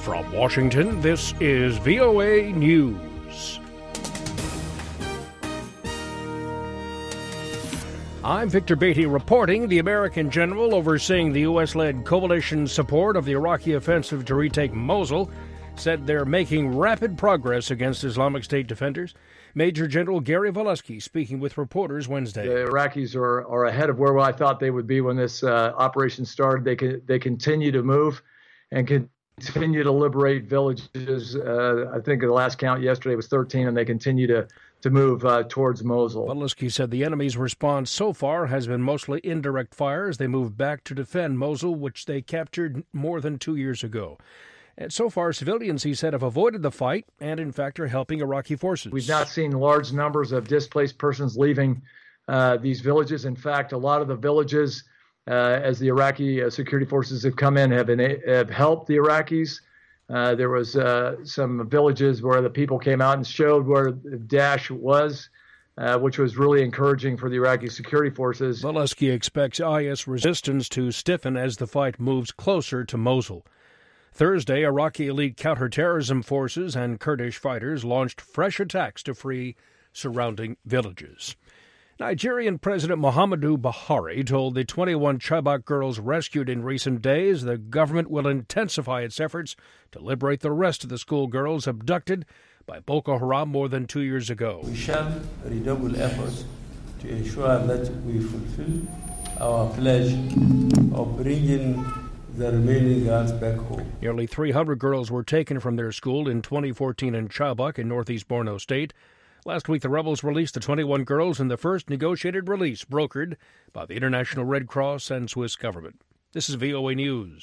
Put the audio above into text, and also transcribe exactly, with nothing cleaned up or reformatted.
From Washington, this is V O A News. I'm Victor Beatty reporting. The American general overseeing the U S-led coalition support of the Iraqi offensive to retake Mosul said they're making rapid progress against Islamic State defenders. Major General Gary Volesky speaking with reporters Wednesday. The Iraqis are, are ahead of where I thought they would be when this uh, operation started. They can, they continue to move and continue to liberate villages. Uh, I think the last count yesterday was thirteen, and they continue to, to move uh, towards Mosul. Volesky said the enemy's response so far has been mostly indirect fire as they move back to defend Mosul, which they captured more than two years ago. And so far, civilians, he said, have avoided the fight and, in fact, are helping Iraqi forces. We've not seen large numbers of displaced persons leaving uh, these villages. In fact, a lot of the villages, uh, as the Iraqi uh, security forces have come in, have, been, have helped the Iraqis. Uh, there was uh, some villages where the people came out and showed where Daesh was, uh, which was really encouraging for the Iraqi security forces. Volesky expects I S resistance to stiffen as the fight moves closer to Mosul. Thursday, Iraqi elite counterterrorism forces and Kurdish fighters launched fresh attacks to free surrounding villages. Nigerian President Muhammadu Buhari told the twenty-one Chibok girls rescued in recent days the government will intensify its efforts to liberate the rest of the schoolgirls abducted by Boko Haram more than two years ago. We shall redouble efforts to ensure that we fulfill our pledge of bringing the remaining girls back home. Nearly three hundred girls were taken from their school in twenty fourteen in Chibok in northeast Borno State. Last week, the rebels released the twenty-one girls in the first negotiated release brokered by the International Red Cross and Swiss government. This is V O A News.